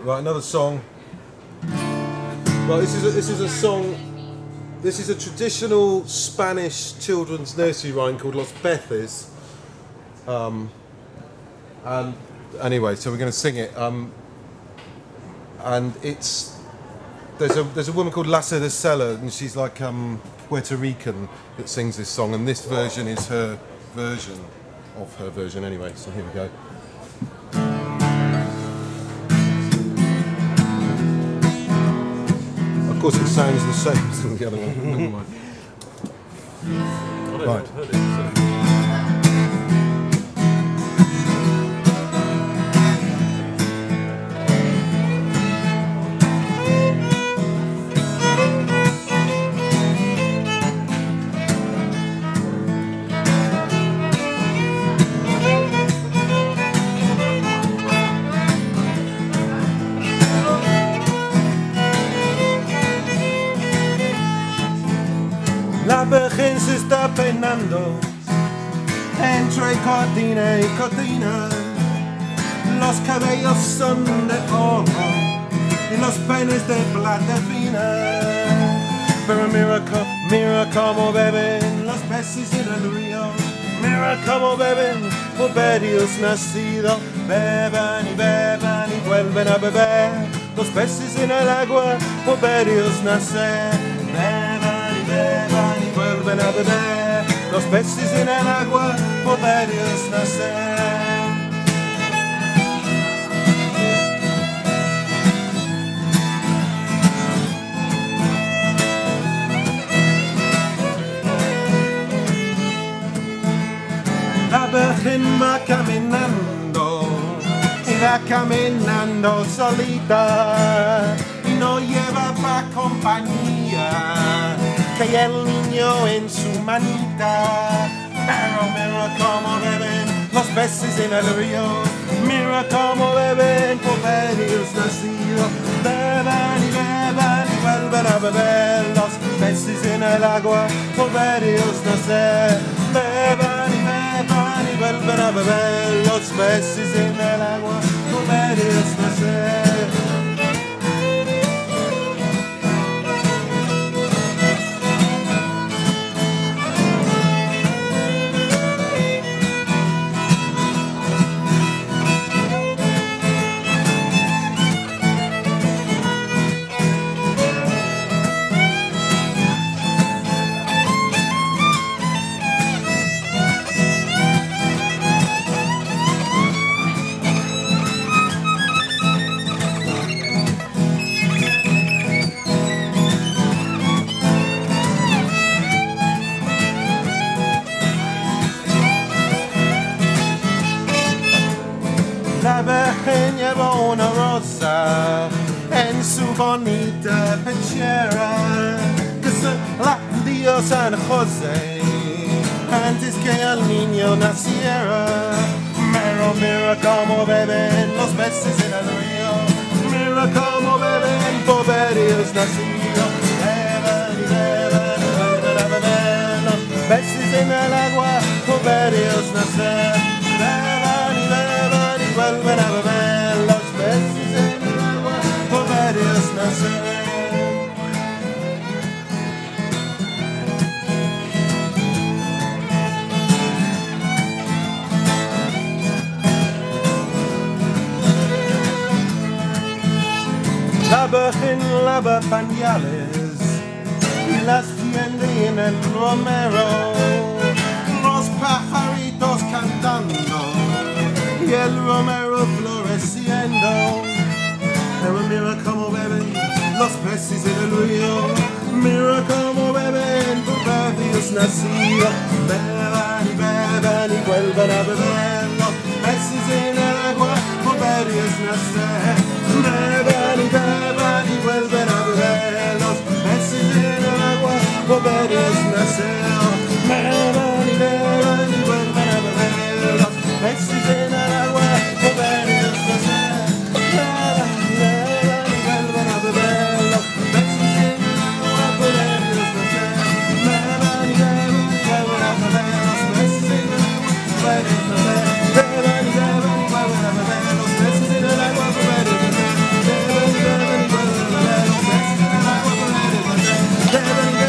Right, another song. Well, this is a song. This is a traditional Spanish children's nursery rhyme called Los Peces. And anyway, so we're going to sing it. And it's there's a woman called Lassa de Sela, and she's like Puerto Rican that sings this song, and this version is her version of her version. Anyway, so here we go. Of course, it sounds the same as the other one. Never mind. Right. La Virgen se está peinando entre cortina y cortina. Los cabellos son de oro y los peines de plata fina. Pero mira cómo beben los peces en el río. Mira cómo beben por ver Dios nacido. Beban y vuelven a beber los peces en el agua por ver Dios nacer. Beban y vuelven a beber los peces en el agua por ver Dios nacer. La Virgen va caminando solita y no lleva pa' compañía que el niño en su manita. Pero mira cómo beben los peces en el río. Mira cómo beben por ver Dios nacido. Beban y vuelven a beber los peces en el agua por ver Dios nacer. Beban y vuelven a beber los peces en el agua por ver Dios nacer. La Virgen lleva una rosa en su bonita pechera, que es la diosa San José, antes que el niño naciera. Pero mira cómo beben los peces en el río, mira cómo beben por ver Dios nacido. Beban y vuelven a beber los peces en el agua por ver Dios nacer. Beban y vuelven a beber los peces en el agua por ver Dios nacer. La Virgen lava pañales y las tiende en el romero, los pajaritos cantando y el romero floreciendo. Pero mira cómo beben los peces en el río, mira cómo beben por ver Dios nacido. Beban y vuelven a beber los peces en el agua por ver Dios nacer. Beban y vuelven a beber los peces en el agua por ver Dios nacer. Beban y vuelven a beber los peces en el agua por ver Dios nacer. Beban y vuelven a beber los peces en el agua por ver Dios nacer. Beban y vuelven a beber los peces en el agua por ver Dios nacer. Beban y vuelven a beber los peces en el agua por ver Dios nacer. heaven